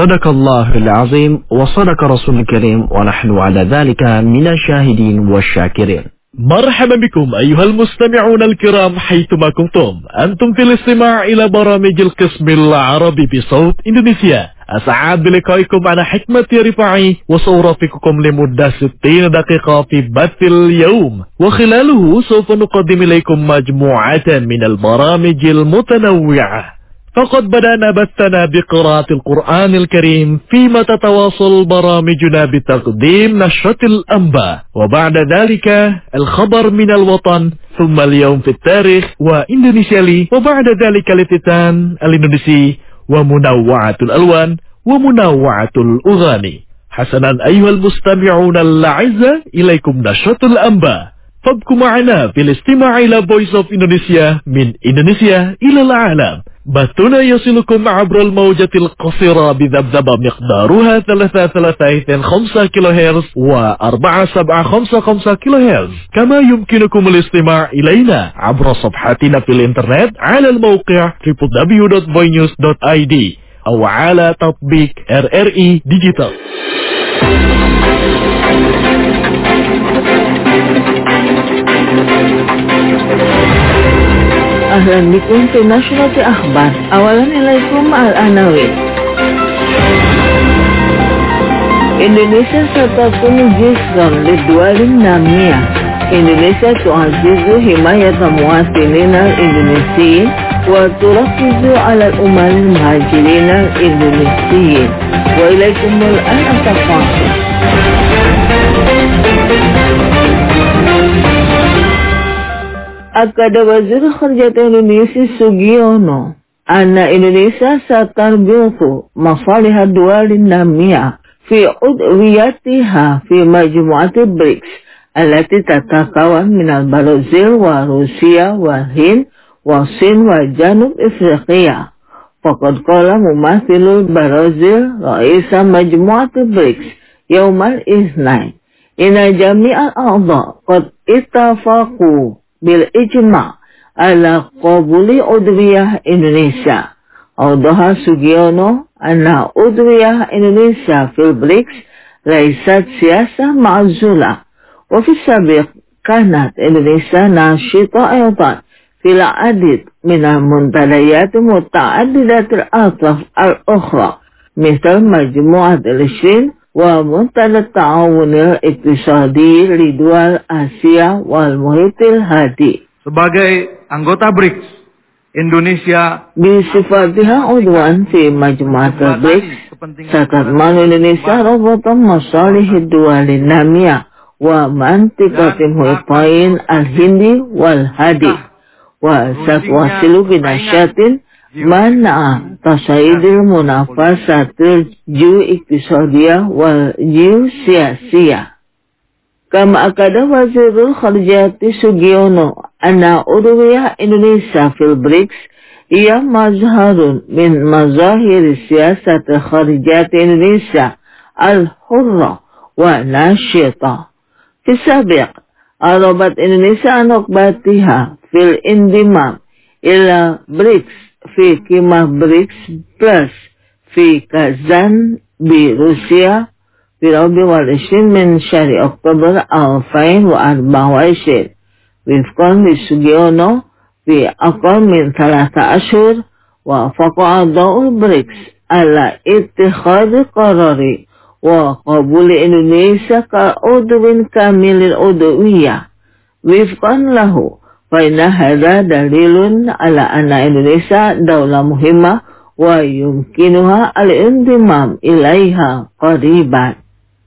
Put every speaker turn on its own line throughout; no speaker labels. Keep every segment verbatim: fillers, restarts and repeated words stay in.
Sadaqallahul azim wa sadaqa rasulul karim wa nahnu ala dhalika minasyahidin wa syakirin.
مرحبا بكم أيها المستمعون الكرام حيثما كنتم أنتم في الاستماع إلى برامج القسم العربي بصوت إندونيسيا. أسعد بلقائكم أنا حكمة رفاعي وسأرافقكم لمدة ستين دقيقة في بث اليوم، وخلاله سوف نقدم إليكم مجموعة من البرامج المتنوعة. فقد بدأنا بثنا بقراءة القرآن الكريم، فيما تتواصل برامجنا بتقديم نشرة الأنباء، وبعد ذلك الخبر من الوطن، ثم اليوم في التاريخ وإندونيسيا لي، وبعد ذلك الافتتان الإندونيسي ومنوعة الألوان ومنوعة الأغاني. حسنا أيها المستمعون الأعزاء، إليكم نشرة الأنباء، فابقوا معنا في الاستماع إلى Voice of Indonesia من إندونيسيا إلى العالم. بثنا يصلكم عبر الموجة القصيرة بذبذبة مقدارها ثلاثة ثلاثة خمسة كيلو هرتز وأربعة سبعة خمسة خمسة كيلو هرتز. كما يمكنكم الاستماع إلينا عبر صفحتنا في الإنترنت على الموقع دبليو دبليو دبليو دوت فوي نيوز دوت آي دي أو على تطبيق آر آر إي ديجيتال.
Ahlan bikum fi nashrati akhbar. Awalan ilaikum al-anawin. Indonesia satakun jizran lidwal namiyah. Indonesia tu'azizu himayat muwatilin al-Indonesiyin wa turakizu ala al-umal al-muhajirin al-Indonesiyin. Wa ilaikum al-an atafaqah. Akada Wazir Kharjat Indonesia Sugiono, anna Indonesia satarbitu masalih dual namiyah fi udwiyatiha fi majmu'ati BRICS allati tatakawan min al-Brazil wa Rusia wa Hind wa Sin wa Janub Afriqiya. Faqad qala mumathilul Brazil raisa majmu'ati BRICS yawmal isnain inna jami'al a'dha qad ittafaqu bil ijma' ala qabuli udwiyah Indonesia. Awdaha Sugiono anna udwiyah Indonesia fil BRICS laysat siyasah ma'zula wa fi sabiq kanat Indonesia nashita ayatan fil adid min al-muntadayat muta'addidat al-atraf al-ukhra misal majmu'at al-ishrin wa muntada ta'awun al-iktisadi lidwal Asia wal muhitil hadi.
Sebagai anggota BRICS, Indonesia
bisifatiha udwan fi majmu'at al-BRICS satatman Indonesia rabatan masalih duwalin namiyah wa mantikatim huitain al-hindi wal hadi wa satwasilu binasyatin mana tasayidil munafasatil ju iktisadiyah wal ju siyasiyah. Kama akada Wazirul Kharjati Sugiono anna udwiyah Indonesia fil BRICS ia mazharun min mazahir siyasat kharjat Indonesia al-hurra wa nasyita. Fi sabiq arabat Indonesia anokbatiha fil indimam ila BRICS fi kimah BRICS plus fi Kazan bi Rusia fi rabi wal ishrin min syari Oktober alfain wa arba wa ishrin wifqan li Sugiono fi aqal min thalatha ashur wa faqa a'dha'ul BRICS ala ittikhad qarari wa qabuli Indonesia ka udwin kamilil udwiyah wifqan lahu. Faina hadha dalilun ala anna Indonesia daulah muhimmah wa yumkinuha al-indimam ilaiha qariban.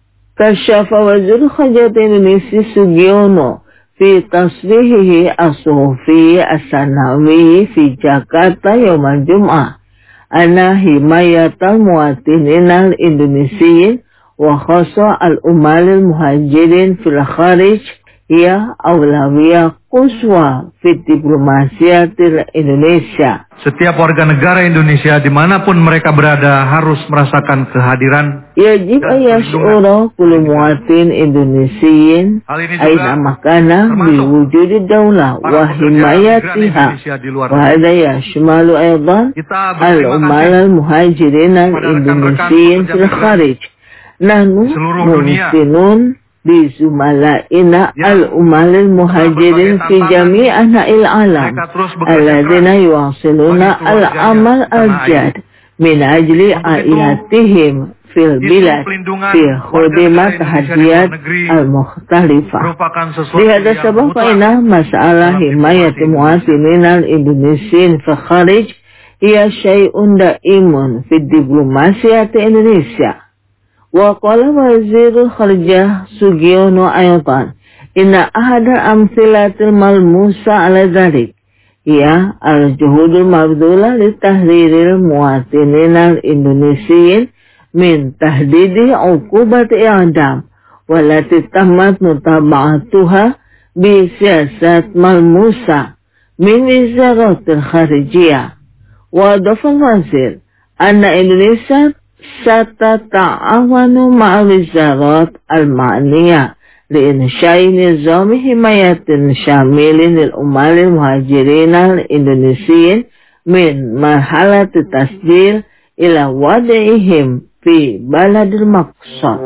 Kasyafa Wazir Kharjat Indonesia Sugiono fi tasrihihi as-suhufi as-sanawi fi Jakarta yawmal Jum'ah anna himayatal muwatinin al-Indonesiyin wa khasa al-umal al-muhajirin fil kharij ia awlawiyah quswa fit diplomasiyatil Indonesia.
Setiap warga negara Indonesia dimanapun mereka berada harus merasakan kehadiran
Yajib
dan
ayash'ura kullu muwatin Indonesiyin
Hal ini juga
aina makana
termasuk
biwujudi daulah
para
wa
pekerja migran
himayatiha
Indonesia di luar
wa
negeri.
hadha yashmalu aydan
Kita berterima
al-umal
kasih
al-muhajirin
kepada rekan-rekan
al-Indonesiyin
pekerja
fil
migran
kharij. Nahnu
di seluruh dunia
muhsinun bizumalaina
yang
al-umal al-muhajirin
setelah
fi
berbagai
jami' anha'il alam
mereka terus bekerja
alladhina
keras
yuwasiluna
bagi keluarganya
al-amal
di tanah air.
al-jad min ajli
Untuk itu,
ailatihim fil
isu
bilad
pelindungan
fi
warga
khudimat
negara Indonesia di luar
hadiyat
negeri
al-mukhtalifah.
merupakan sesuatu
Lihada
yang
sabab
mutlak
faina masalah
dalam
himayat
diplomasi Indonesia.
muwatinin al-Indonesiyin fi kharij hiya syai'un da'imun fi diplomasiyati Indonesia. Wa qala wazirul kharjah Sugiono ayatan inna ahada amsilatil malmusa ala dhalik ya al-juhudul mabdula li tahriril muwatinin al-Indonesiyin min tahdidi uqubati i'dam walati tammat mutaba'atuha bi siyasat malmusa min wizaratil kharijiyah. Wa dhafal wazir anna Indonesia satata'awanu ma'a wizarat al-ma'niyah li'insya'i nizami himayatin syamilin lil-umalil muhajirin al-Indonesiyin min marhalati tasjil ila wadi'ihim fi baladil maqsad.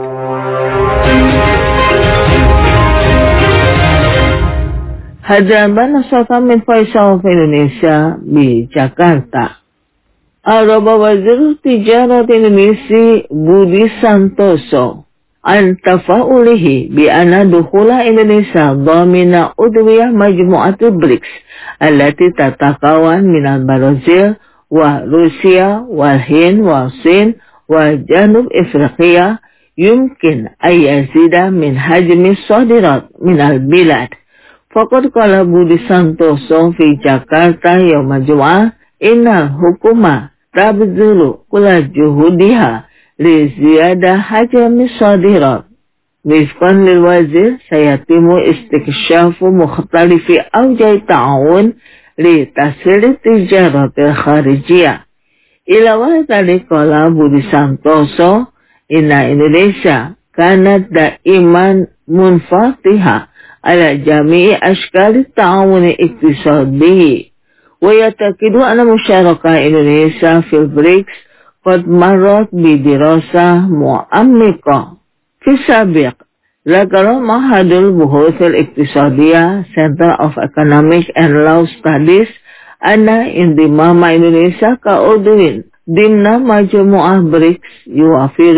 Hadapan Sultan min Faisal Indonesia di Jakarta. Araba Wazir Tijarat Indonesia Budi Santoso an tafa'ulihi bi anna dukhula Indonesia dhamina udwiyah majmu'atul BRICS allati tatakawan minal Brazil wa Rusia wal Hind wa Sin wa Janub Afriqiya yumkin ayazida min hajmi sadirat minal bilad. Faqad qala Budi Santoso fi Jakarta yawma Jum'ah innal hukuma tabdhulu kulla juhudiha li ziyada hajmi sadirat. Wifqan lil wazir sayatimu istikshafu mukhtalifi awjai ta'awun li tasiri tijaratil kharijiyah. Ila wa tadi qala Budi Santoso inna Indonesia kanat da'iman munfatiha ala jami'i ashkali ta'awuni iktisadihi. ويتأكد أن مشاركة إندونيسيا في البريكس قد مرت بدراسة معمقة. في السابق ذكر معهد البحوث الاقتصادية Center of Economic and Law Studies أن انضمام إندونيسيا كعضو ضمن مجموعة بريكس يوفر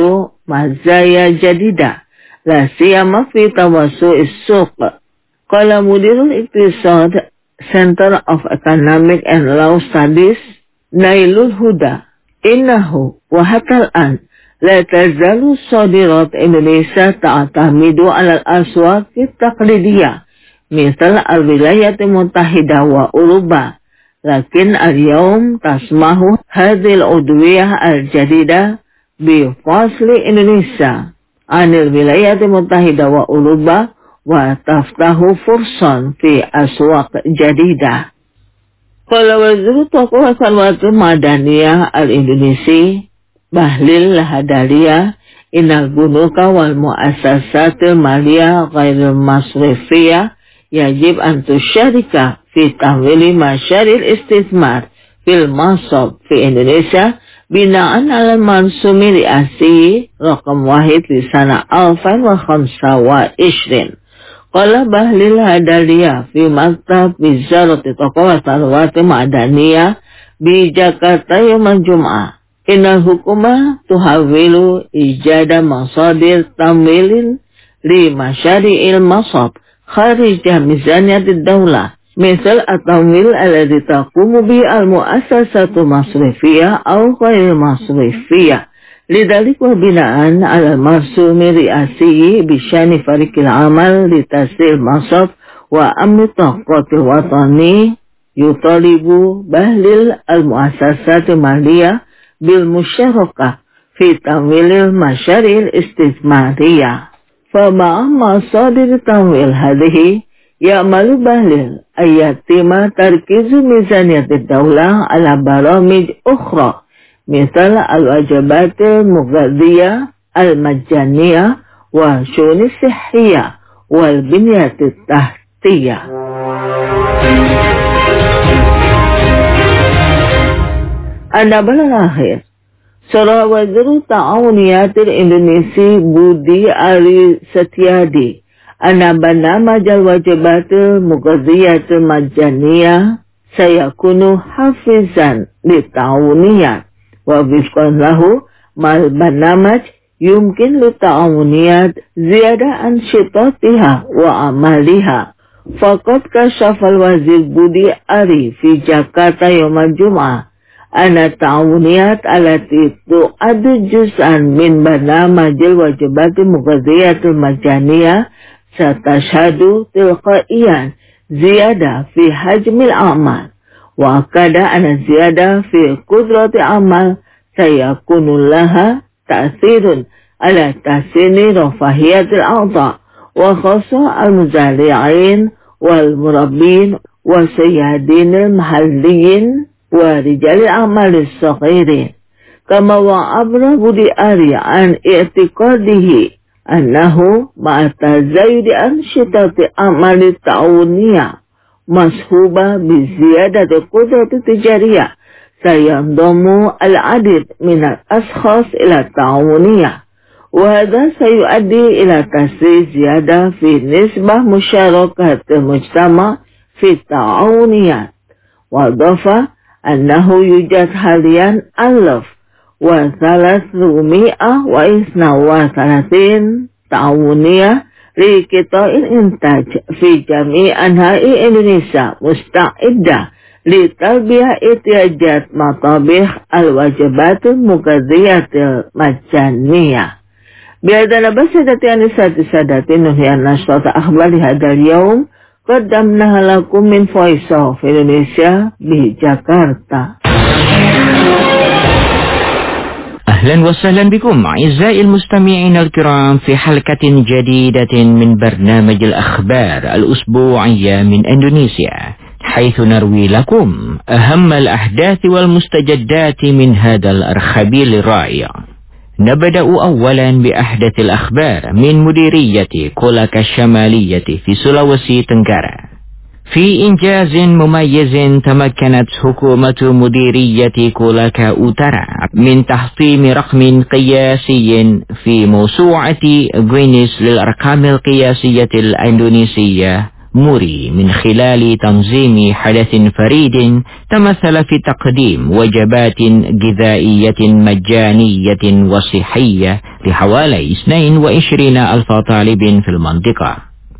مزايا جديدة لا سيما في توسع السوق. قال مدير الاقتصاد Center of Economic and Law Studies Nailul Huda innahu wa hatta al-an la tazalu sadirat Indonesia ta'tamidu ala al-aswaq at-taqlidiyah misal al-wilayat al-muttahida wa Uruba lakin al-yawm tasmahu hadhihi al-udwiyah al-jadida bi fasli Indonesia anil wilayat al-muttahida wa Uruba wa taftahu fursan fi aswaq jadidah. Qala wazir tokoh salwatu madaniyah al-Indonesi Bahlil Lahadalia inal bunuka wal muassasatil maliyah ghairil masrifiyah yajib an tusyarika fi tahwili masyaril istismar fil masab fi Indonesia binaan ala mansumi riasi rakam wahid di sana alfan wa khamsa wa ishrin. Qala Bahlil Hadalia fi maktab wizarati taqwa sarwati ma'daniyah bi Jakarta yawmal Jum'ah. Innal hukuma tuhawilu ijada masadir tamwilin li masyari'il masab kharija mizaniyatid dawlah. Misal at-tamwil alladhi taqumu bi al-mu'assasatu masrifiyah aw ghair masrifiyah. Lidalik wa binaan ala marsumi ri'asiyi bisyani farikil amal litasil masaf wa amni taqatil watani yutalibu Bahlil al-muassasati maliyah bil musyarakah fi tamwilil masyaril istismariyah. فمع مصادر تمويل هذه يعمل بهل أن يتم تركيز ميزانية الدولة على برامج أخرى مثل الوجبات المغذية المجانية والشؤون الصحية والبنية التحتية. النبل الأخير Saudara Wazir Ta'awuniyatil Indonesia Budi Ari Setiadi Anabana Majal Wajibatul Mughadhiyatul Majaniyah Sayakunu Hafizan Li Ta'awuniyat Wa bifkan lahu Mal banamaj Yumkin li ta'awuniyat Ziyada an syitatiha Wa amaliha Faqad kasyafal Wazir Budi Ari Fi Jakarta Yawmal Jum'ah Ana ta'awuniyat alati tu'adu juz'an min barnamajil wajibati mughadhiyatul majaniyah satashhadu tilqaiyan ziyada fi hajmil amal wa akada ana ziyada fi qudrati amal sayakunu laha ta'thirun ala tahsini rafahiyatil a'ta wa khasa al-muzali'in wal murabbin wa sayyadinil mahalliyin ورجال الأعمال الصغيرين كما وعبر بودي آري عن اعتقاده أنه مع تزايد أنشطة أعمال التعاونية مصحوبة بزيادة القدرة التجارية سينضم العديد من الأشخاص إلى التعاونية وهذا سيؤدي إلى تسريع زيادة في نسبة مشاركة المجتمع في التعاونيات. وأضاف أنه يوجد حاليا ألف وثلاثمائة واثنين وثلاثين تعاونية لقطاع الإنتاج في جميع أنحاء إندونيسيا مستعدة لتلبية احتياجات مطابخ الوجبات المغذية المجانية. بهذا بس سادتي سادتي ننهي النشرة أخبار هذا اليوم. قدمناها لكم من Voice of Indonesia di Jakarta.
أهلا وسهلا بكم أعزائي المستمعين الكرام في حلقة جديدة من برنامج الأخبار الأسبوعية من إندونيسيا، حيث نروي لكم أهم الأحداث والمستجدات من هذا الأرخبيل الرائع. نبدأ أولا بأحدث الأخبار من مديرية كولاكا الشمالية في سولويسي تنغارا. في إنجاز مميز تمكنت حكومة مديرية كولاكا أوتارا من تحطيم رقم قياسي في موسوعة غينيس للأرقام القياسية الإندونيسية موري من خلال تنظيم حدث فريد تمثل في تقديم وجبات غذائية مجانية وصحية لحوالي اثنين وعشرين ألف طالب في المنطقة،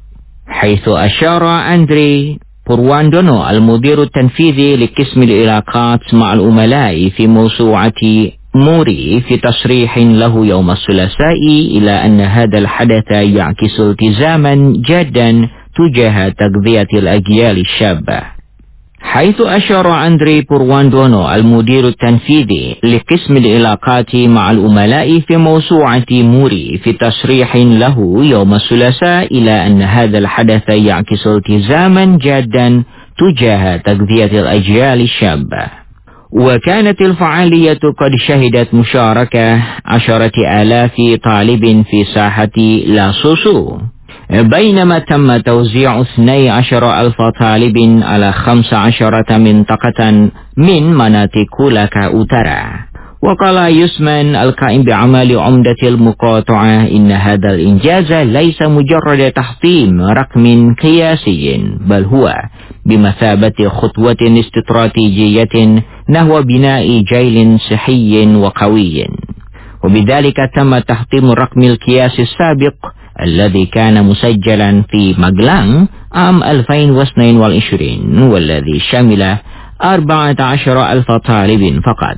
حيث أشار أندري بورواندونو المدير التنفيذي لقسم العلاقات مع العملاء في موسوعة موري في تصريح له يوم الثلاثاء إلى أن هذا الحدث يعكس التزاما جادا تجاه تغذية الأجيال الشابة، حيث أشار أندري بورواندونو المدير التنفيذي لقسم العلاقات مع العملاء في موسوعة موري في تصريح له يوم الثلاثاء إلى أن هذا الحدث يعكس التزاما جادا تجاه تغذية الأجيال الشابة. وكانت الفعالية قد شهدت مشاركة عشرة آلاف طالب في ساحة لاسوسو، بينما تم توزيع اثني عشر ألف طالب على خمس عشرة منطقة من مناطق كولاكا أوتارا. وقال يوسمان القائم بعمل عمدة المقاطعة إن هذا الإنجاز ليس مجرد تحطيم رقم قياسي، بل هو بمثابة خطوة استراتيجية نحو بناء جيل صحي وقوي. وبذلك تم تحطيم الرقم القياسي السابق الذي كان مسجلا في ماغلان عام ألفين واثنين وعشرين والذي شمل أربعة عشر ألف طالب فقط.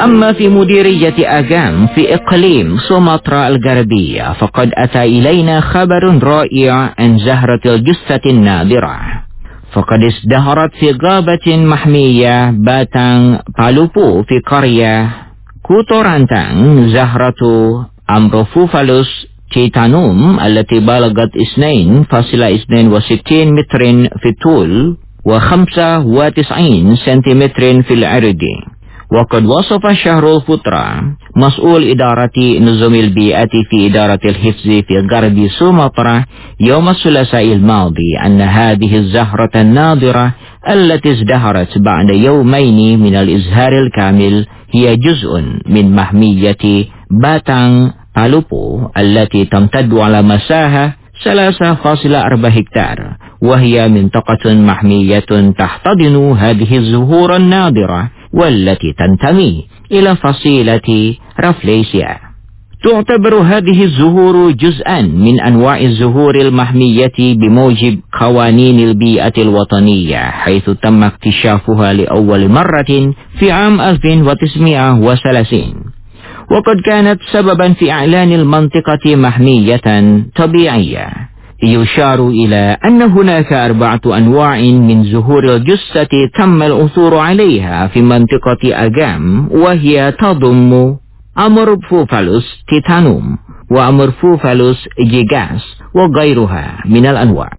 أما في مديرية أغام في إقليم سومطرة الغربية فقد أتى إلينا خبر رائع عن زهرة الجثة النادرة. فقد ازدهرت في غابة محمية باتang Palupu في قرية كوتورانتang زهرة أمبروفوفالوس تيتانوم التي بلغت اثنين فاصلة اثنين وستين متر في الطول وخمسة وتسعين سنتيمتر في العرض. وقد وصف شهر الفترة مسؤول إدارة نظم البيئة في إدارة الحفظ في غرب سومطرة يوم الثلاثاء الماضي أن هذه الزهرة النادرة التي ازدهرت بعد يومين من الإزهار الكامل هي جزء من محمية باتang Palupu التي تمتد على مساحة ثلاثة فاصلة أربعة هكتار، وهي منطقة محمية تحتضن هذه الزهور النادرة والتي تنتمي إلى فصيلة رافليسيا. تعتبر هذه الزهور جزءا من أنواع الزهور المحمية بموجب قوانين البيئة الوطنية، حيث تم اكتشافها لأول مرة في عام ألف وتسعمائة وثلاثين. وقد كانت سببا في إعلان المنطقة محمية طبيعية. يشار إلى أن هناك أربعة أنواع من زهور الجثة تم العثور عليها في منطقة أغام، وهي تضم أمورفوفالوس تيتانوم وأمورفوفالوس جيجاس وغيرها من الأنواع.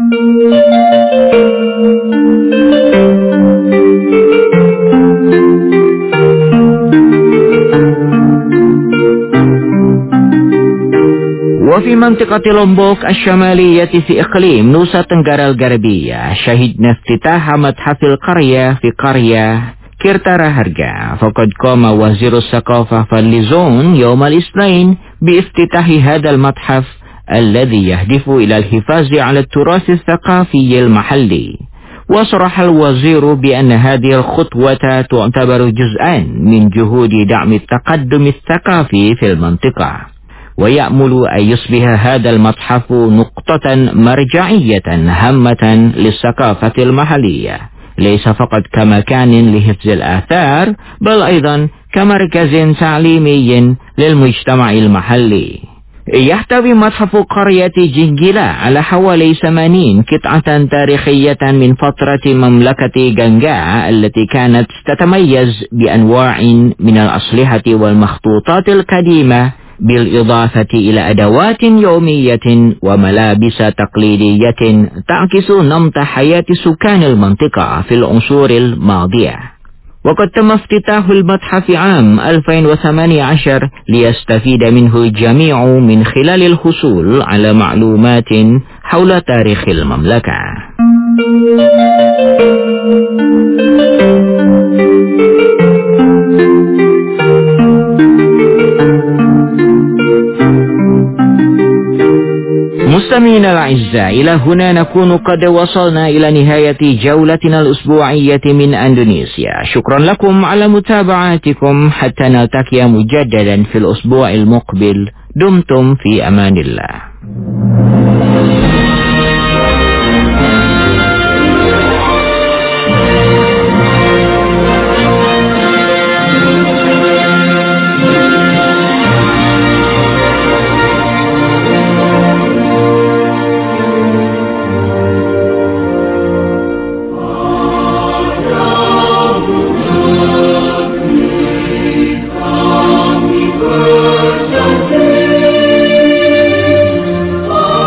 وفي منطقة لومبوك الشمالية في إقليم نوسا تنغرا الغربية شهدنا افتتاح متحف القرية في قرية كيرتارا هرجا. فقد قام وزير الثقافة فالليزون يوم الاثنين بافتتاح هذا المتحف الذي يهدف إلى الحفاظ على التراث الثقافي المحلي. وصرح الوزير بأن هذه الخطوة تعتبر جزءا من جهود دعم التقدم الثقافي في المنطقة، ويأمل أن يصبح هذا المتحف نقطة مرجعية هامة للثقافة المحلية، ليس فقط كمكان لحفظ الآثار بل أيضا كمركز تعليمي للمجتمع المحلي. يحتوي متحف قرية جنجيلا على حوالي ثمانين قطعة تاريخية من فترة مملكة غنغا التي كانت تتميز بأنواع من الأسلحة والمخطوطات القديمة، بالإضافة إلى أدوات يومية وملابس تقليدية تعكس نمط حياة سكان المنطقة في العصور الماضية. وقد تم افتتاح المتحف عام ألفين وثمانية عشر ليستفيد منه الجميع من خلال الحصول على معلومات حول تاريخ المملكة. مستمعينا الأعزاء، إلى هنا نكون قد وصلنا إلى نهاية جولتنا الأسبوعية من أندونيسيا. شكرا لكم على متابعتكم، حتى نلتقي مجددا في الأسبوع المقبل. دمتم في أمان الله.
Oh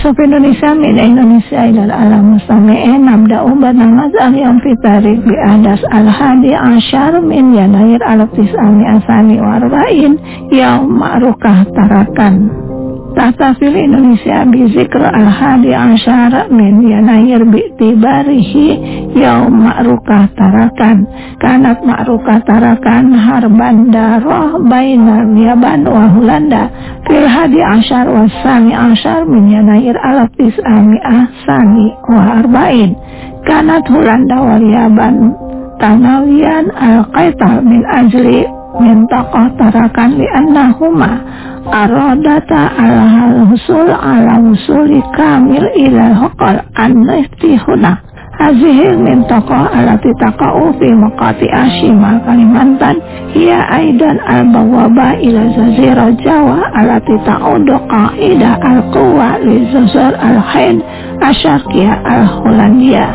Sofi Indonesia min Indonesia ilal alam mustami'in nabda'u barnamaj al-yawm fi tarikh bi ahdas al-hadi asyar min yanair al-tis'ami asani wa arba'in yaum ma'rukah tarakan Tahtafil Indonesia bi zikr al-hadi asyar min yanair bi tibarihi yaum ma'rukah tarakan kanat ma'rukah tarakan harban daroh bainar Yaban wa Hulanda fil hadi asyar wa sani asyar min yanair al-tis ami'ah sani wa arba'in kanat Hulanda wal Yaban tanawiyan al-qaital min ajli min taqah tarakan li annahuma aradata al-husul ala husuli kamil ilal haqal an-iftihuna hazihi min taqah alati taqa'u fi maqati Ashima Kalimantan hiya aidan al-bawaba ila zazira Jawa alati ta'udu qa'idah al-quwa li zazar al-haid asyarqiyah al-Hollandia.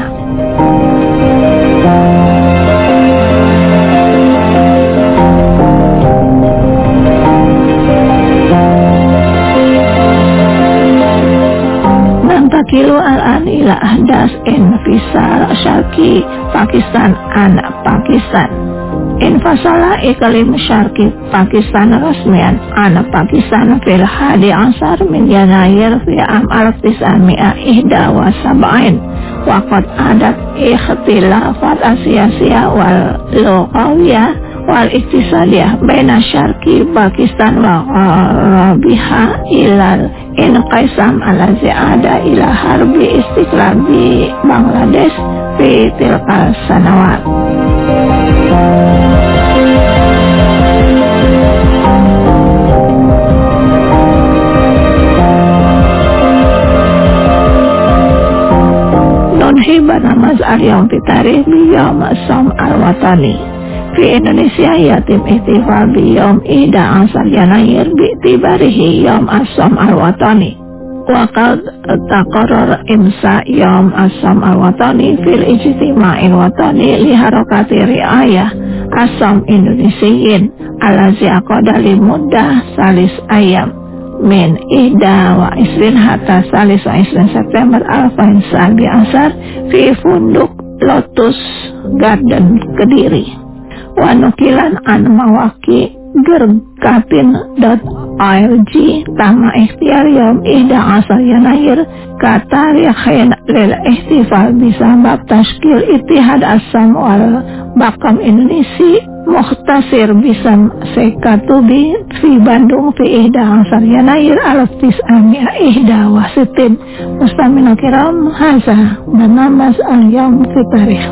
Kilo al-an ila ahdas infisal syarki Pakistan anak Pakistan infasala iklim syarki Pakistan rasmian anak Pakistan fil hadi asar min yanair fi am al-tis'ami'ah ihda wa sab'in waqad adat ikhtilafat asiyasiyah wal lughawiyah wal iktisadiyah baina syarki Pakistan wa gharabiha ilal inqaisam alazi ada ila harbi istiqlal di Bangladesh fi tilka sanawat. Nunhi barnamaj al-yawm fi tarikh yawm as-sam al-watani fi Indonesia yatim ihtifal bi yawm ihda asar yanair bi tibarihi yawm as-sam al-watani wa qad taqarrar imsa yawm as-sam al-watani fil ijtima'il watani li harakati riayah as-sam Indonesiyin alazi aqada li muddah salis ayam min ihda wa isrin hatta salis wa isrin September alfain sabi asar fi funduk Lotus Garden Kediri wa nukilan an mawaki gergapin dot org tama ikhtiar yom ihda asar yanair kata riakhin lil ihtifal bisabab tashkil itihad asam wal bakam Indonesia mukhtasir bisam sekatubi fi Bandung fi ihda asar yanair alaftis amia ihda wasitin mustamina kiram haza banamas al-yawm fi tarikh.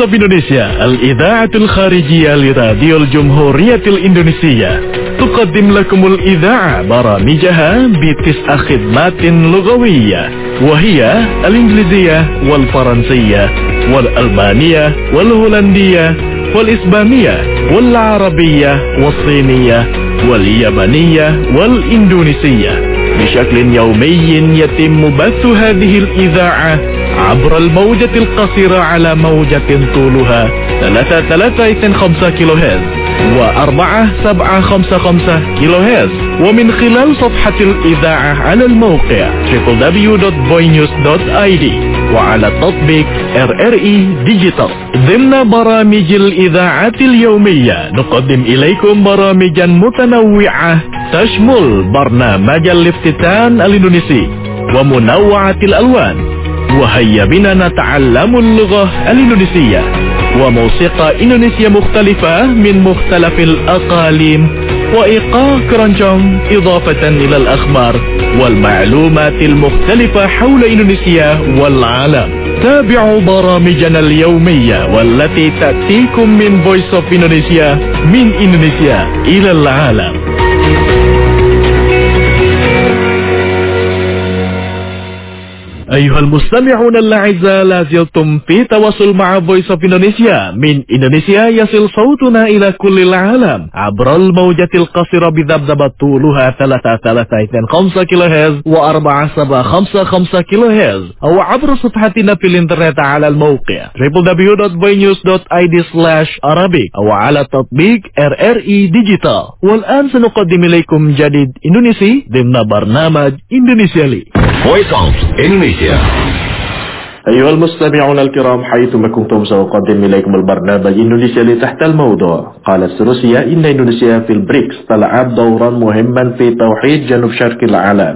of Indonesia الإذاعة الخارجية لراديو الجمهورية الإندونيسية تقدم لكم الإذاعة برامجها بتسع خدمات لغوية وهي الإنجليزية والفرنسية والألمانية والهولندية والإسبانية والعربية والصينية واليابانية والإندونيسية بشكل يومي يتم بث هذه الإذاعة عبر الموجة القصيرة على موجة طولها ثلاثة ثلاثة خمسة كيلو هرتز وأربعة سبعة خمسة خمسة كيلو هرتز ومن خلال صفحة الإذاعة على الموقع دبليو دبليو دبليو دوت بوينيوز دوت آي دي وعلى تطبيق آر آر إي ديجيتال. ضمن برامج الإذاعة اليومية نقدم إليكم برامجا متنوعة تشمل برنامج الافتتان الإندونيسي ومنوعة الألوان وهيا بنا نتعلم اللغة الإندونيسية وموسيقى إندونيسية مختلفة من مختلف الأقاليم وإيقاع كرانجونج إضافة إلى الأخبار والمعلومات المختلفة حول إندونيسيا والعالم. تابعوا برامجنا اليومية والتي تأتيكم من Voice of Indonesia من إندونيسيا إلى العالم. أيها المستمعون الأعزاء لا زلتم في تواصل مع Voice of Indonesia من إندونيسيا يصل صوتنا إلى كل العالم عبر الموجة القصيرة بذبذبة طولها ثلاثة ثلاثة خمسة كيلو هرتز وأربعة سبعة خمسة خمسة كيلو هرتز أو عبر صفحتنا في الإنترنت على الموقع دبليو دبليو دبليو دوت بوينيوز دوت آي دي سلاش أرابيك أو على تطبيق آر آر إي ديجيتال. والآن سنقدم إليكم جديد إندونيسي ضمن برنامج إندونيسيا لي.
Voice of Indonesia.
أيها المستمعون الكرام حيثما كنتم سأقدم إليكم البرنامج إندونيسيا لي تحت الموضوع. قالت روسيا إن إندونيسيا في البريكس تلعب دورا مهما في توحيد جنوب شرق العالم.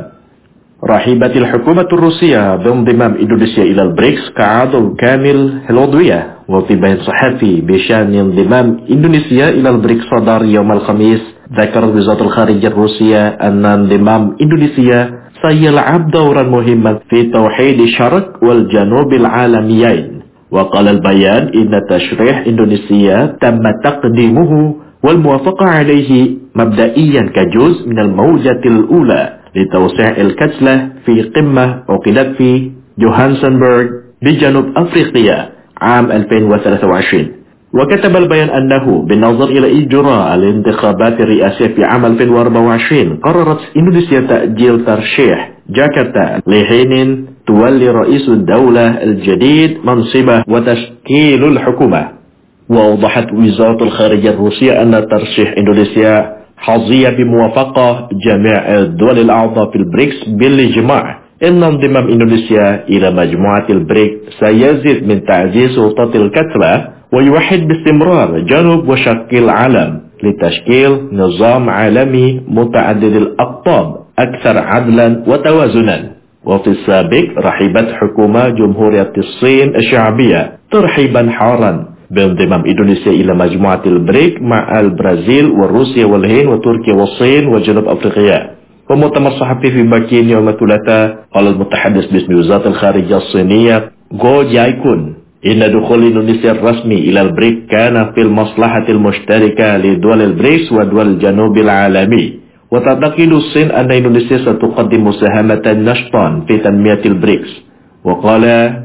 رحبت الحكومة الروسية بانضمام إندونيسيا إلى البريكس كعضو كامل العضوية. وفي بيان صحفي بشأن انضمام إندونيسيا إلى البريكس صدر يوم الخميس ذكرت وزارة الخارجية الروسية أن انضمام إندونيسيا سيلعب دورا مهما في توحيد الشرق والجنوب العالميين. وقال البيان إن تشريح إندونيسيا تم تقديمه والموافقة عليه مبدئيا كجزء من الموجة الأولى لتوسيع الكتلة في قمة عقدت في جوهانسبرغ بجنوب أفريقيا عام ألفين وثلاثة وعشرين. وكتب البيان أنه بالنظر إلى إجراء الانتخابات الرئاسية في عام ألفين وأربعة وعشرين قررت إندونيسيا تأجيل ترشيح جاكرتا لحين تولي رئيس الدولة الجديد منصبه وتشكيل الحكومة. وأوضحت وزارة الخارجية الروسية أن ترشيح إندونيسيا حظي بموافقة جميع الدول الأعضاء في البريكس بالإجماع إن انضمام إندونيسيا إلى مجموعة البريك سيزيد من تعزيز سلطات الكتلة ويوحد باستمرار جنوب وشرق العالم لتشكيل نظام عالمي متعدد الأقطاب أكثر عدلا وتوازنا. وفي السابق رحبت حكومة جمهورية الصين الشعبية ترحيبا حارا بانضمام إندونيسيا إلى مجموعة البريك مع البرازيل وروسيا والهند وتركيا والصين وجنوب أفريقيا. ومؤتمر صحفي في بكين يوم الثلاثاء قال المتحدث باسم وزارة الخارجية الصينية جو جايكون إن دخول إندونيسيا الرسمي إلى البريك كان في المصلحة المشتركة لدول البريكس ودول الجنوب العالمي. وتعتقد الصين أن إندونيسيا ستقدم مساهمة نشطا في تنمية البريكس. وقال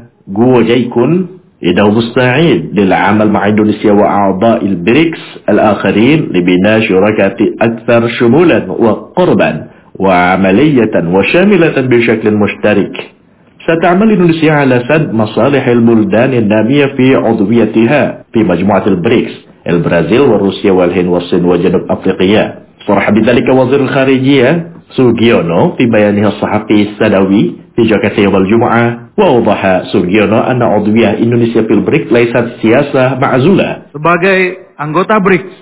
جو جايكون إنه مستعد للعمل مع إندونيسيا وأعضاء البريكس الآخرين لبناء شراكة أكثر شمولا وقربا وعملية وشاملة بشكل مشترك. ستعمل إندونيسيا على سد مصالح البلدان النامية في عضويتها في مجموعة البريكس البرازيل وروسيا والهند والصين وجنوب أفريقيا. صرح بذلك وزير الخارجية سوغيونو في بيانه الصحفي السنوي في جاكرتا يوم الجمعة. وأوضح سوغيونو أن عضوية إندونيسيا في البريكس ليست سياسة معزولة.
Sebagai anggota BRICS,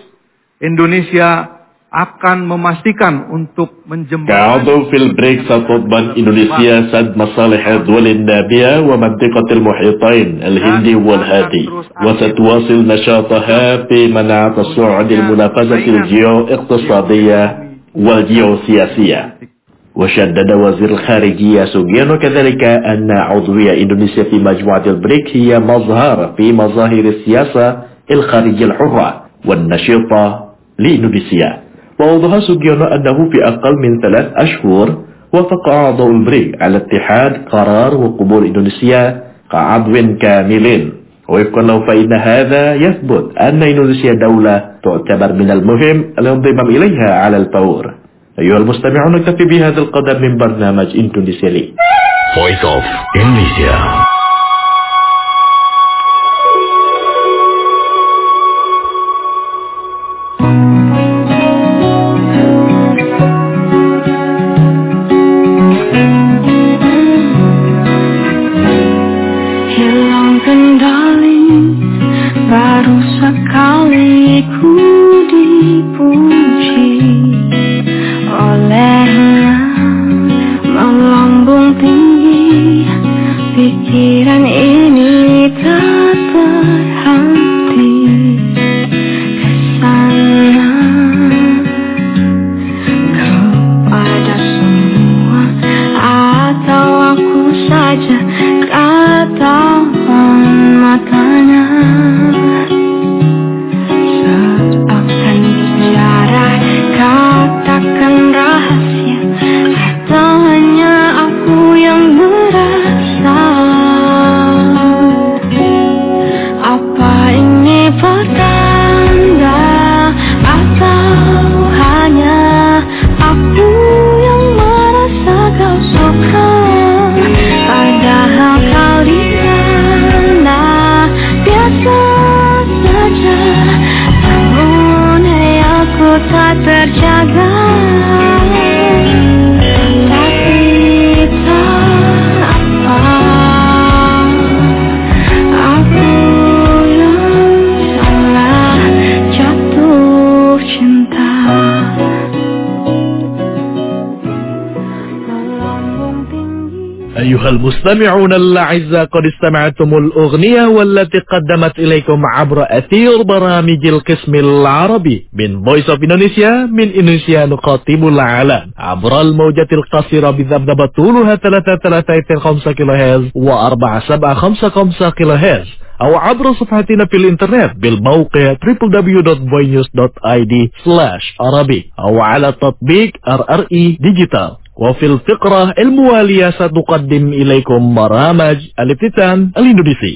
Indonesia akan memastikan untuk menjembatani.
كعضو في البريكس تضمن إندونيسيا سد مصالح الدول النامية ومنطقة المحيطين الهندي والهادي وستواصل نشاطها في منع تصاعد المنافسة الجيو اقتصادية والجيوسياسية.
وشدد وزير الخارجية سوغيانو كذلك أن عضوية إندونيسيا في مجموعة البريك هي مظهر في مظاهر السياسة الخارجية الحرة والنشيطة لإندونيسيا. وأوضح سوغيانو أنه في أقل من ثلاث أشهر وافق أعضاء البريك على اتحاد قرار وقبول إندونيسيا كعضو كامل. وفقا له فإن هذا يثبت أن إندونيسيا دولة تعتبر من المهم الانضمام إليها على الفور. أيها المستمعون، نكتفي بهذا القدر من برنامج إندونيسيا لي.
Voice of Indonesia.
Hilang kendali, baru sekali ku dipuji olehnya, melambung tinggi, pikiran ini tak terhenti kesana kepada semua, atau aku saja katakan matanya. Seakan bicara, katakan rahasia, atau hanya aku yang merasa. Apa ini pertanda, atau hanya aku yang merasa kau suka? Padahal kau di sana biasa saja, namun aku tak terjaga. Tapi tak apa, aku yang salah jatuh cinta. Melambung tinggi.
أيها المستمعون الأعزاء، قد استمعتم الأغنية والتي قدمت إليكم عبر أثير برامج القسم العربي من Voice of Indonesia. من إندونيسيا نخاطب العالم عبر الموجة القصيرة بذبذبة طولها ثلاثة وثلاثين خمسة كيلو هرتز وأربعة سبعة خمسة خمسة كيلو هرتز، أو عبر صفحتنا في الإنترنت بالموقع دبليو دبليو دبليو دوت فوي نيوز دوت آي دي سلاش عربي، أو على تطبيق آر آر إي ديجيتال. وفي الفقرة الموالية ستقدم إليكم برامج الافتتان الإندونيسي.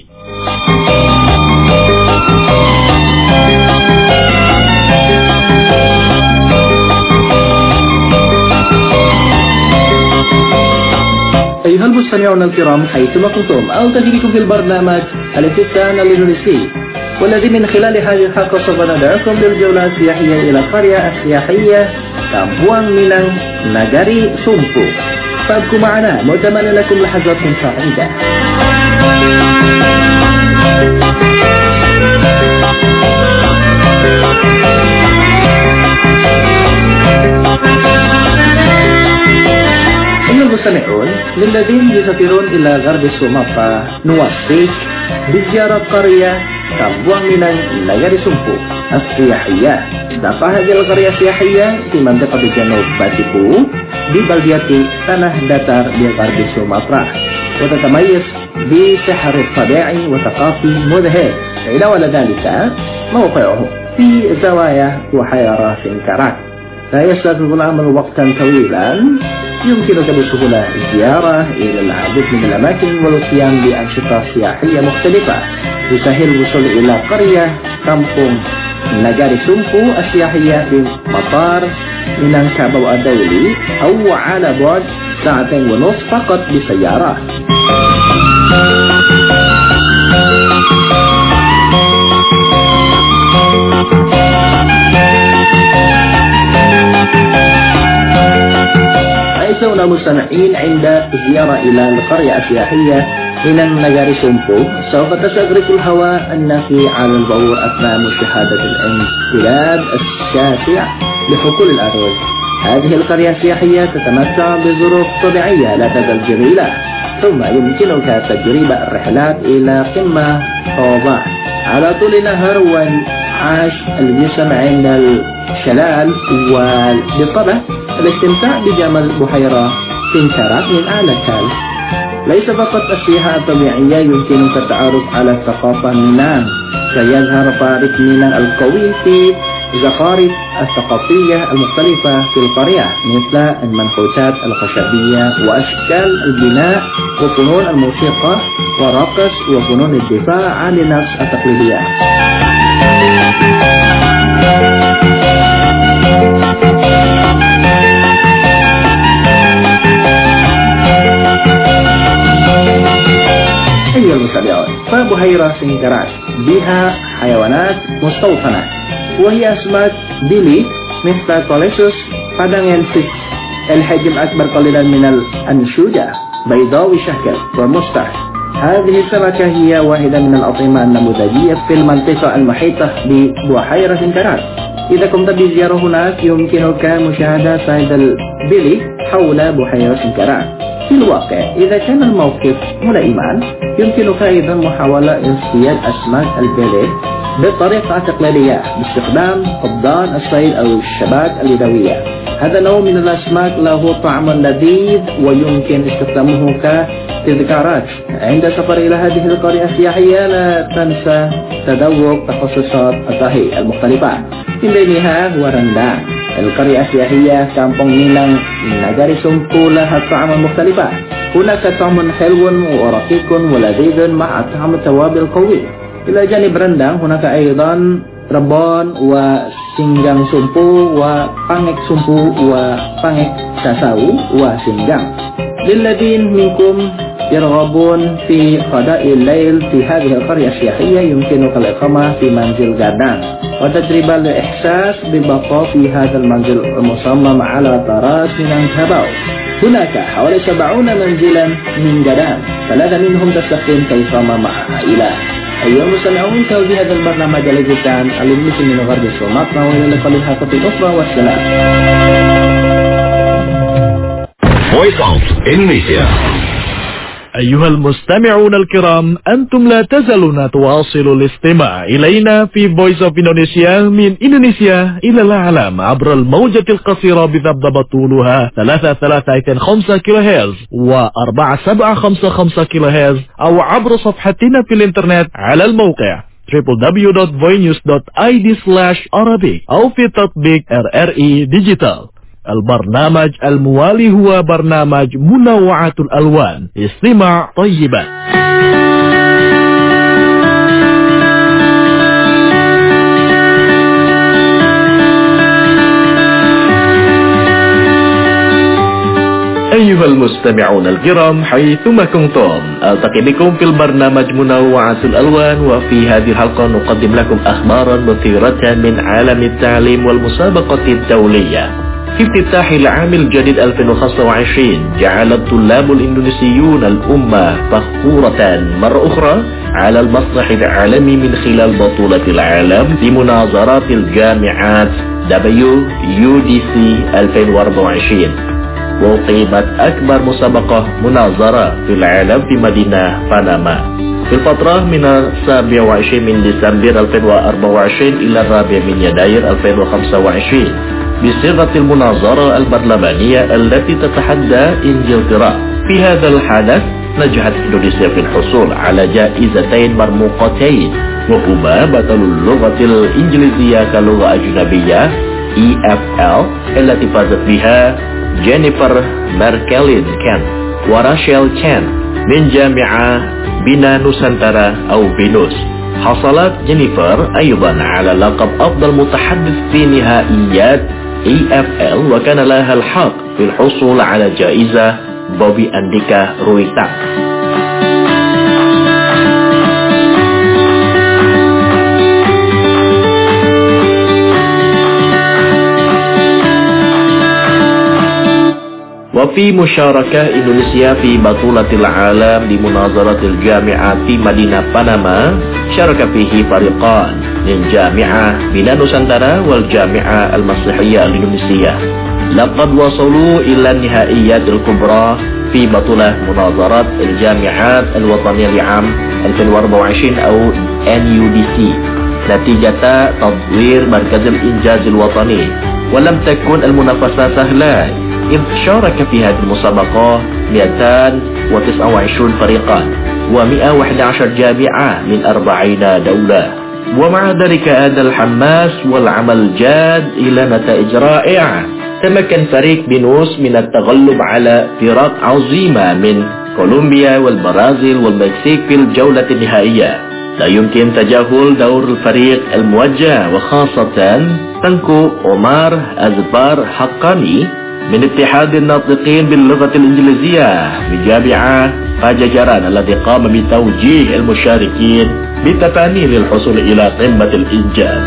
أيها المستمعون الكرام، حيثما كنتم ألتقي بكم في البرنامج الافتتان الإندونيسي، والذي من خلال هذه الحلقة سوف ندعوكم للجولة السياحية إلى القرية السياحية كامبوان مينang Nagari Sumpu. فابقوا معنا، متمنى لكم لحظات سعيدة. أيها المستمعون، للذين يسافرون إلى غرب سوماطرا نوصيك بزيارة قرية كامبوان مينang Nagari Sumpu السياحية. Dapat هذه القرية السياحية في منطقة جنوب باتيبو ببلدية تنه داتار بغرب سوماطرا، وتتميز بسحر الطبيعي وثقافي مذهل. إلى ولا ذلك موقعه في زوايا بحيرة سنكرات، فيستغرق الأمر وقتا طويلا. يمكنك بسهولة الزيارة إلى العديد من الأماكن والقيام بأنشطة سياحية مختلفة. يسهل الوصول إلى قرية كامبوان Nagari Sumpu السياحية بمطار مينانكاباو الدولي، أو على بعد ساعتين ونصف فقط بسيارة. أيها المستمعين، عند الزيارة إلى القرية السياحية من Nagari Sumpu سوف تستغرق الهواء النقي على البور أثناء مشاهدة الامتداد الشاسع لحقول الأرض. هذه القرية السياحية تتمتع بظروف طبيعية لا تزال جميلة، ثم يمكنك تجربة الرحلات إلى قمة طوبة على طول نهر وعاش الجسم عند الشلال، وبالطبع الاستمتاع بجمال بحيرة سنكرات من أعلى كال ليس فقط السياحة الطبيعية، يمكنك التعرف على الثقافة مينان. سيظهر فارق مينان القوي في زخارف الثقافية المختلفة في القرية، مثل المنحوتات الخشبية وأشكال البناء وفنون الموسيقى والرقص وفنون الدفاع عن النفس التقليدية. أيها المستمعون، فبحيرة سنكرات بها حيوانات مستوطنة وهي أسماك بيلي مثل كوليسوس بادانgensis الحجم أكبر قليلا من الأنشودة بيضاء الشكل ومستح. هذه السمكة هي واحدة من الأطعمة النموذجية في المنطقة المحيطة ببحيرة سنكرات. إذا قمت بزيارة هناك يمكنك مشاهدة صيد البيلي حول بحيرة سنكرات. في الواقع إذا كان الموقف ملائما يمكنك أيضا محاولة اصطياد أسماك البيلي بالطريقة التقليدية باستخدام قبضان الصيد أو الشباك اليدوية. هذا نوع من الأسماك له طعم لذيذ ويمكن استخدامه كتذكارات عند سفر إلى هذه القرية السياحية. لا تنسى تذوق تخصصات الطهي المختلفة، من بينها هو رندang. القرية السياحية كامبونج مينang نجاري سمبو لها الطعم المختلفة. هناك طعم حلو ورقيق ولذيذ مع طعم التوابل القوي. إلى جانب رندang هناك أيضا ربون وسinggang سمبو وبانغek سمبو وبانغek ساسau وسinggang. للذين منكم يرغبون في قضاء الليل في هذه القرية السياحية يمكنك الإقامة في منزل جادان وتجربة الإحساس بالبقاء في هذا المنزل المصمم على طراز مينangkabau. هناك حوالي سبعون منزلا من جادان، ثلاثة منهم تستخدم كإقامة مع عائلة. أيها المستمعون، انتهوا بهذا البرنامج الجديد الإنجليزي من غرب سومطرة، وإلى اللقاء الحلقة الأخرى والسلام.
Voice of Indonesia.
أيها المستمعون الكرام، أنتم لا تزالون تواصلوا الاستماع إلينا في Voice of Indonesia من إندونيسيا إلى العالم عبر الموجة القصيرة بذبذبة طولها ثلاثة ثلاثة خمسة كيلو هرتز وأربعة سبعة خمسة خمسة كيلو هرتز، أو عبر صفحتنا في الإنترنت على الموقع دبليو دبليو دبليو دوت voinews دوت آي دي سلاش عربي أو في تطبيق آر آر إي ديجيتال. البرنامج الموالي هو برنامج منوعة الألوان. استماع طيبا.
أيها المستمعون الكرام حيثما كنتم، ألتقي بكم في البرنامج منوعة الألوان، وفي هذه الحلقة نقدم لكم أخبارا مثيرة من عالم التعليم والمسابقة الدولية. في افتتاح العام الجديد ألفين وخمسة وعشرين جعل الطلاب الإندونيسيون الأمة فخورة مرة أخرى على المسرح العالمي من خلال بطولة العالم في مناظرات الجامعات دبليو يو دي سي ألفين وأربعة وعشرين، وأقيمت أكبر مسابقة مناظرة في العالم في مدينة بنما في الفترة من السابع والعشرين من ديسمبر ألفين وأربعة وعشرين إلى الرابع من يناير ألفين وخمسة وعشرين بصيغة المناظرة البرلمانية التي تتحدى إنجلترا. في هذا الحدث نجحت إندونيسيا في الحصول على جائزتين مرموقتين، وهما بطل اللغة الإنجليزية كلغة أجنبية إي إف إل التي فازت بها جينيفر ماركلين كان وراشيل تشان من جامعة بنا نوسانتارا أو بينوس. حصلت جينيفر أيضا على لقب أفضل متحدث في نهائيات إي إف إل، وكان لها الحق في الحصول على جائزة بوبي أنديكا رويتا. وفي مشاركة إندونيسيا في بطولة العالم لمناظرة الجامعات في مدينة بنما، شارك فيه فريقان من جامعة بنا نوسانتارا والجامعة المسيحية الإندونيسية. لقد وصلوا إلى النهائيات الكبرى في بطولة مناظرات الجامعات الوطنية لعام ألفين وأربعة وعشرين أو إن يو دي سي نتيجة تطوير مركز الإنجاز الوطني ولم تكن المنافسة سهلة، إذ شارك في هذه المسابقة مئتين وتسعة وعشرين فريقا ومئة وأحد عشر جامعة من أربعين دولة. ومع ذلك أدى الحماس والعمل الجاد إلى نتائج رائعة. تمكن فريق بينوس من التغلب على فرق عظيمة من كولومبيا والبرازيل والمكسيك في الجولة النهائية. لا يمكن تجاهل دور الفريق الموجه وخاصة تنكو عمر أزبار حقاني من اتحاد الناطقين باللغة الإنجليزية بجامعة باجاجاران الذي قام بتوجيه المشاركين بالتفاني للحصول إلى قمة الإنجاز.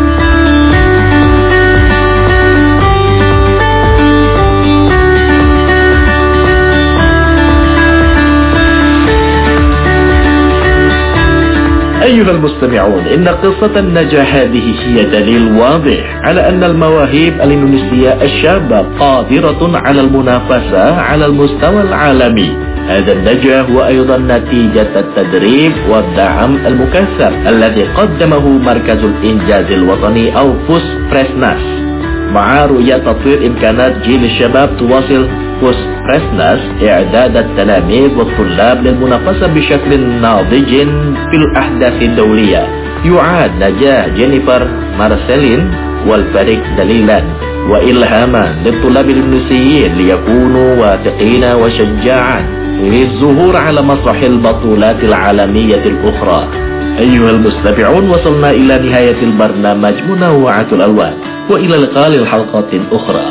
أيها المستمعون، إن قصة النجاح هذه هي دليل واضح على أن المواهب الإندونيسية الشابة قادرة على المنافسة على المستوى العالمي. هذا النجاح هو أيضا نتيجة التدريب والدعم المكثف الذي قدمه مركز الإنجاز الوطني أو فوس بريسناس. مع رؤية تطوير إمكانات جيل الشباب، تواصل فوس بريسناس إعداد التلاميذ والطلاب للمنافسة بشكل ناضج في الأحداث الدولية. يعاد نجاح جينيفر مارسيلين والفريق دليلا وإلهاما للطلاب الإندونيسيين ليكونوا واثقين وشجاعا للظهور على مسرح البطولات العالمية الأخرى. أيها المستمعون، وصلنا إلى نهاية البرنامج منوعة الألوان، وإلى اللقاء للحلقات أخرى.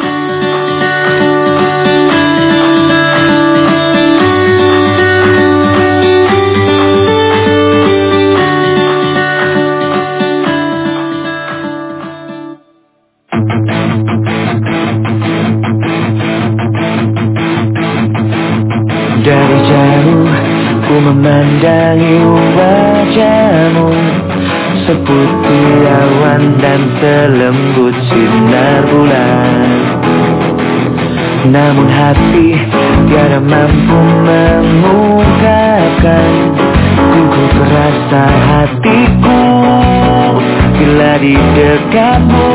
Dari jauh ku memandangi wajahmu, seputih awan dan selembut sinar bulan. Namun hati tiada mampu mengungkapkan, ku terasa hatiku bila di dekatmu.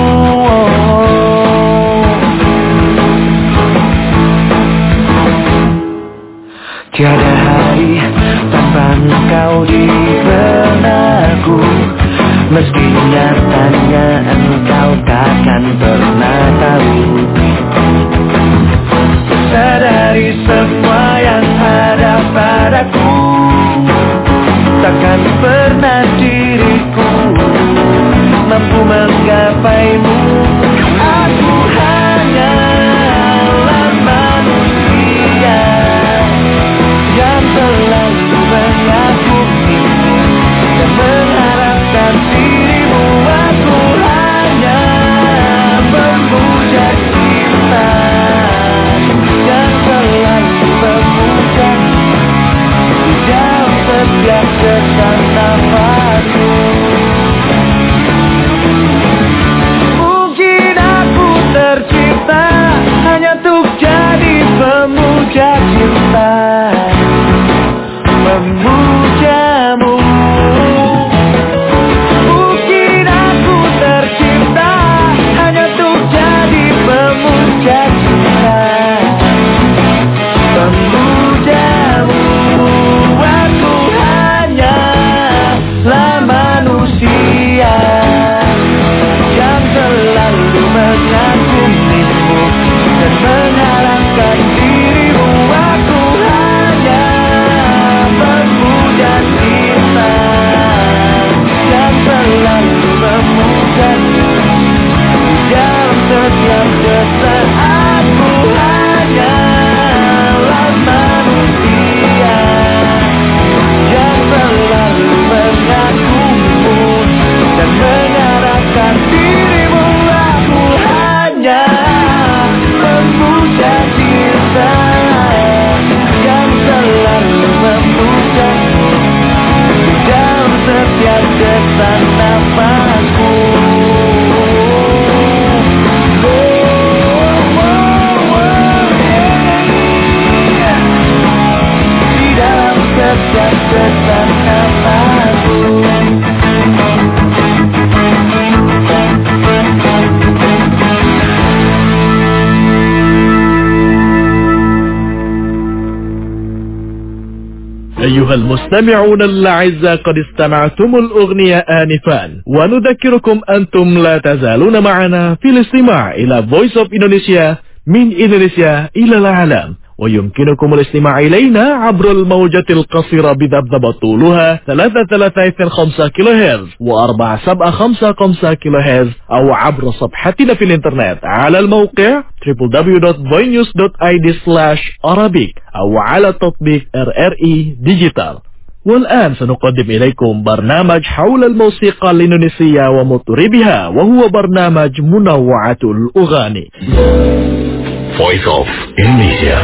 Tiada hari tanpa engkau di benakku, meski nyatanya engkau takkan pernah tahu. Sadari semua yang ada padaku, takkan pernah diriku mampu menggapaimu. Aku hanyalah manusia yang selalu mengagumi dan mengharapkan dirimu. Aku hanya memuja cinta yang selalu memuja di dalam setiap detak nafasku.
أيها المستمعون الأعزاء قد استمعتم الأغنية آنفا ونذكركم أنتم لا تزالون معنا في الاستماع إلى Voice of Indonesia من إندونيسيا إلى العالم. ويمكنكم الاستماع إلينا عبر الموجة القصيرة بذبذب طولها ثلاثة ثلاثة خمسة كيلو هرتز وأربعة سبعة خمسة خمسة كيلو هرتز أو عبر صفحتنا في الإنترنت على الموقع دبليو دبليو دبليو دوت voinews دوت آي دي سلاش arabic أو على تطبيق آر آر إي ديجيتال. والآن سنقدم إليكم برنامج حول الموسيقى الإندونيسية ومطربها وهو برنامج منوعة الأغاني.
Voice of Indonesia.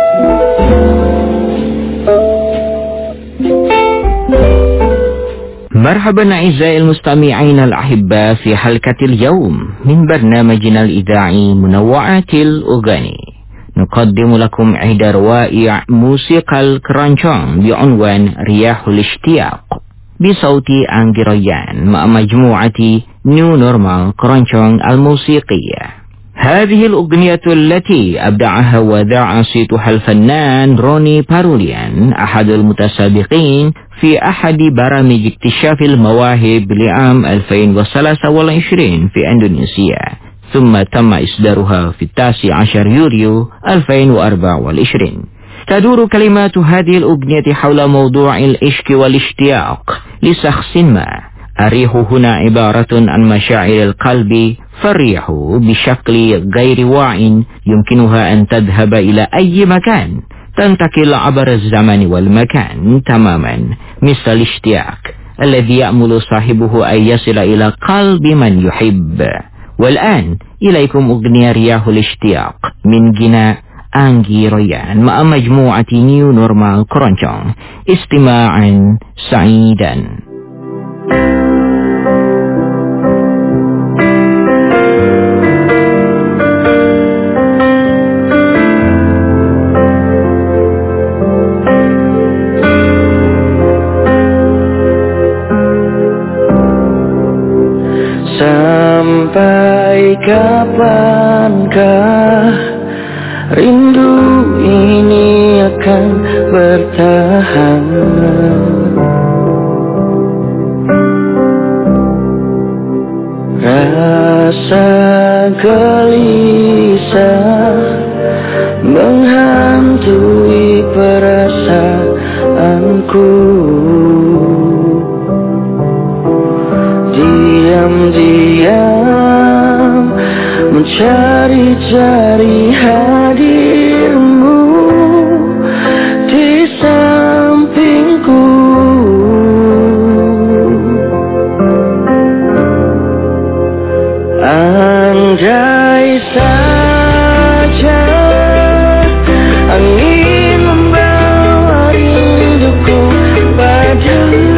مرحبا أعزائي المستمعين الأحباء في حلقة اليوم من برنامجنا الإذاعي منوعات الأغاني. نقدم لكم إحدى روائع موسيقى الكرانشون بعنوان رياح الاشتياق بصوت أنغي ريان مع مجموعة نيو نورمال كرانشون الموسيقية. هذه الأغنية التي أبدعها وذاع صيتها الفنان روني باروليان أحد المتسابقين في أحد برامج اكتشاف المواهب لعام ألفين وثلاثة وعشرين في إندونيسيا، ثم تم إصدارها في التاسع عشر يوليو ألفين وأربعة وعشرين. تدور كلمات هذه الأغنية حول موضوع العشق والاشتياق لشخص ما. الريح هنا عبارة عن مشاعر القلب، فالريح بشكل غير واع يمكنها أن تذهب إلى أي مكان، تنتقل عبر الزمن والمكان تماما، مثل الاشتياق الذي يأمل صاحبه أن يصل إلى قلب من يحب. والآن إليكم أغنية رياح الاشتياق من غناء أنغي ريان مع مجموعة نيو نورمال كرانشون. استماعا سعيدا.
Sampai kapankah rindu ini akan bertahan? Rasa gelisah menghantui perasaanku. Diam-diam mencari-cari hadirmu di sampingku. Andai saja angin membawa rinduku padamu.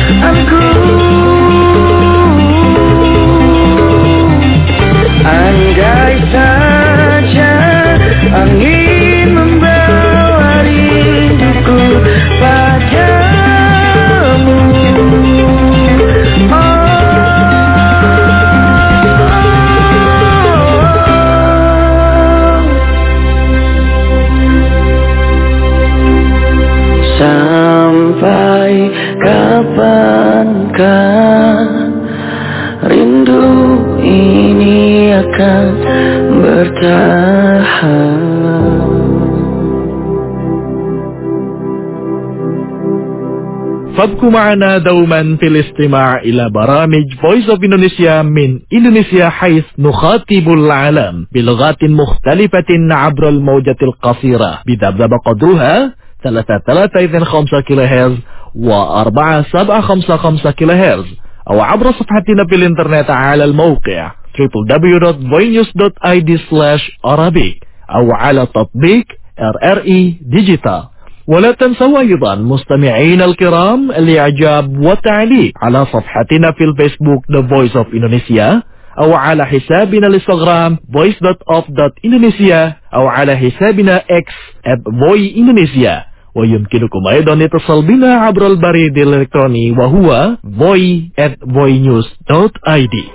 aku. Andai saja angin membawa rinduku padamu. Sampai kapankah rindu ini akan bertahan?
فابقوا معنا دوما في الاستماع إلى برامج Voice of Indonesia من إندونيسيا حيث نخاطب العالم بلغات مختلفة عبر الموجة القصيرة بدبدبة قدرها ثلاثة ثلاثة خمسة كيلو هرتز وأربعة سبعة خمسة خمسة كيلو هرتز أو عبر صفحتنا في الإنترنت على الموقع دبليو دبليو دبليو دوت voy news دوت آي دي سلاش arabic أو على تطبيق آر آر إي Digital. ولا تنسوا أيضا مستمعين الكرام الإعجاب والتعليق على صفحتنا في الفيسبوك The Voice of Indonesia أو على حسابنا الانستغرام voice دوت اوف دوت indonesia أو على حسابنا X at voy indonesia. ويمكنكم أيضا اتصال بنا عبر البريد الإلكتروني وهو voy at voy news دوت آي دي.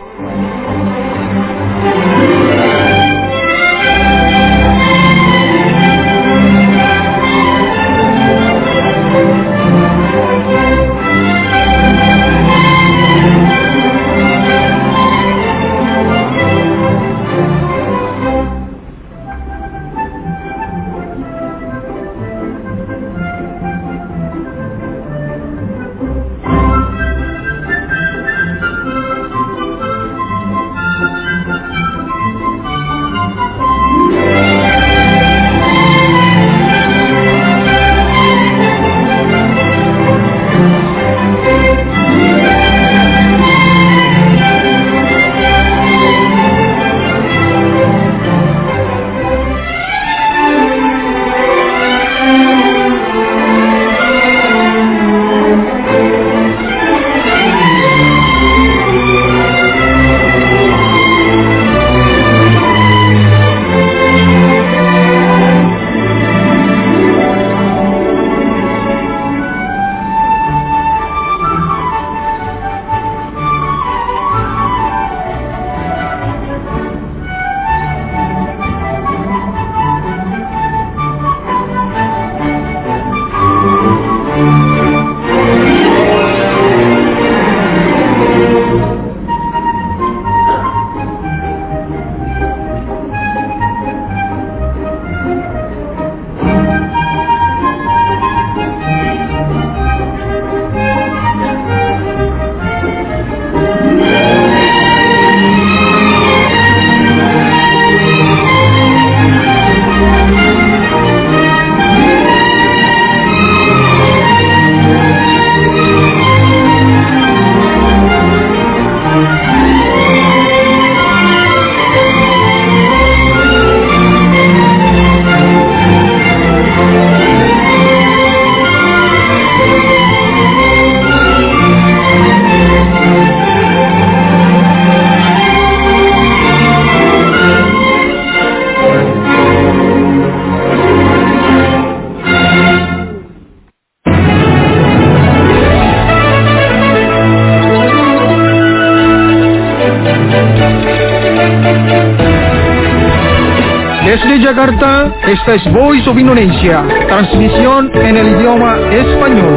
Desde Jakarta, esta es Voice of Indonesia, transmisión en el idioma español.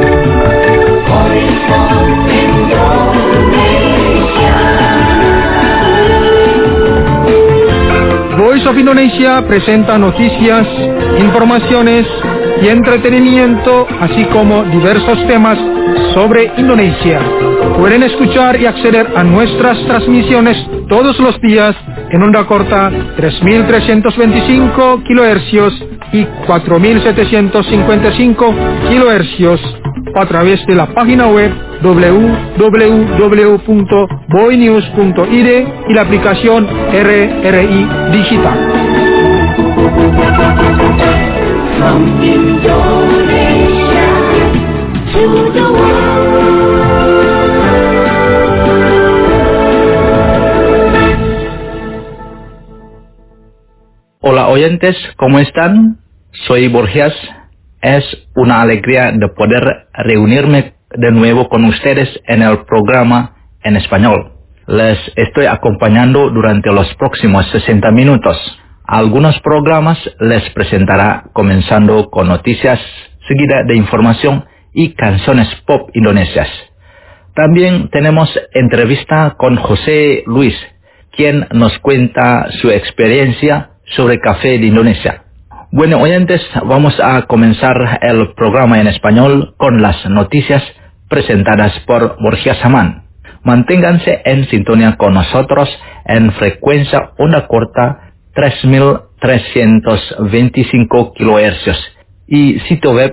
Voice of Indonesia.
Voice of Indonesia presenta noticias, informaciones y entretenimiento, así como diversos temas sobre Indonesia. Pueden escuchar y acceder a nuestras transmisiones todos los días en onda corta tres mil trescientos veinticinco kilohercios y cuatro mil setecientos cincuenta y cinco kilohercios a través de la página web doble u doble u doble u punto voy news punto i d y la aplicación R R I Digital.
From Indonesia to the world.
oyentes, ¿cómo están? Soy Borgias. Es una alegría de poder reunirme de nuevo con ustedes en el programa en español. Les estoy acompañando durante los próximos sesenta minutos. Algunos programas les presentará comenzando con noticias, seguida de información y canciones pop indonesias. También tenemos entrevista con José Luis, quien nos cuenta su experiencia sobre café de Indonesia. Bueno, oyentes, vamos a comenzar el programa en español con las noticias presentadas por Borgia Saman. Manténganse en sintonía con nosotros en frecuencia onda corta tres mil trescientos veinticinco kilohercios y sitio web